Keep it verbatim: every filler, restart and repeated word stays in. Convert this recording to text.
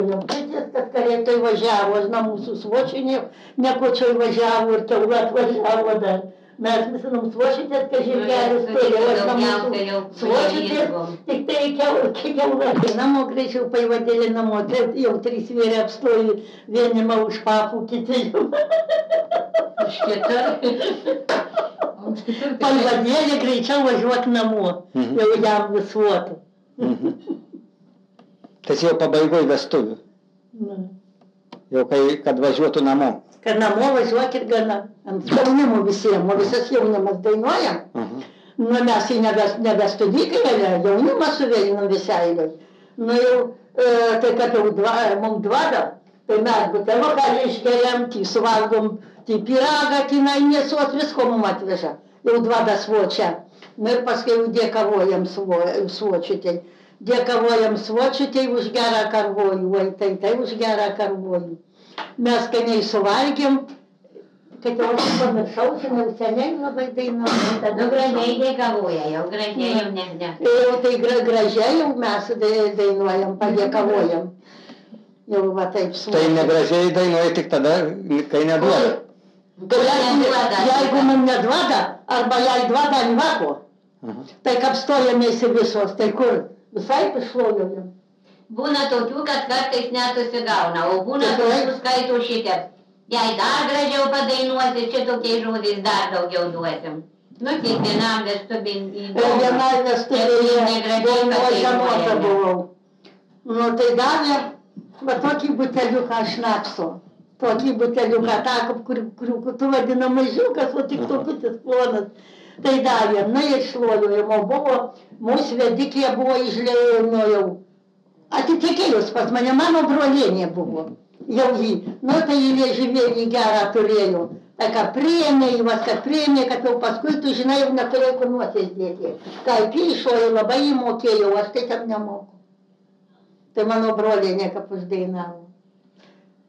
Girdės, kad karėtoj važiavo, aš nuo mūsų svočių ne, nekočioj važiavo ir kiaulą atvažiavo dar. Mes visi nuo svočytės, kad žirgelis tėlė, aš nuo mūsų svočytės, tik tai kiaulą. Namo greičiau paivadėlė namo, tai jau trys vyrai apstojo, vieni mau už papų, kiti jau. Už kitur? Paivadėlė greičiau važiuot namo, jau jam visuotų. Tas jau pabaigoj vestuvių. Jau kai, kad važiuotų namo. Kad namo važiuokit gana. Ant jaunimo visiems, o visas jaunimas dainuojam. Nu, mes į nebestudikai, jaunimas suvėlinam visai. Nu jau, tai kad jau mums duoda, tai mes butelio gali išgeriam, tai suvalgom, tai piragą, tai mėsos, visko mums atveža. Jau duoda svočią. Nu ir paskui jau dėkavojam svočiutai. Dėkavojam svočiutai už gerą karvojų, oi tai tai už gerą karvojų. Mes skaniai suvalgėm, kad jau aš pamiršau, žinau, seniai labai dainuojam. Nu gražiai dėkavoja, jau gražiai jau ne, ne. Jau tai gražiai jau mes dainuojam, padėkavojam. Jau va taip svočiutai. Tai negražiai dainuoja tik tada, kai neduoda. Jeigu man neduoda, arba jai duoda ant vako, tai kapstojamės visos, tai kur? Visai pašlovėjom. Būna tokių, kad kartais net susigauna, o būna tokių skaito šitą. Jei dar gražiau padainuosi, šitokiais žodžiais dar daugiau duosim. Nu, kiekvienam vestuvin įdomu. Vienai vestuvėje dainuo žemota buvau. Nu, tai davė, va tokį buteliuką šnapso. Tokį buteliuką, tą, kur tu vadina mažiukas, o tik tokutis plonas. Tai davė, na ir šluojojom, o buvo, mūsų vedikė buvo išlėjimo jau. Atitekėjus pas mane, mano brolienė buvo, jau jį. Nu tai jį lieživėlį gerą turėjo. Tai ką priėmė, įvas, kad priėmė, kad jau paskui, tu žinai, jau neturėjau kur nuosės dėti. Kaip išojo, labai įmokėjau, aš tai tam nemoku. Tai mano brolienė, kaip uždainavo.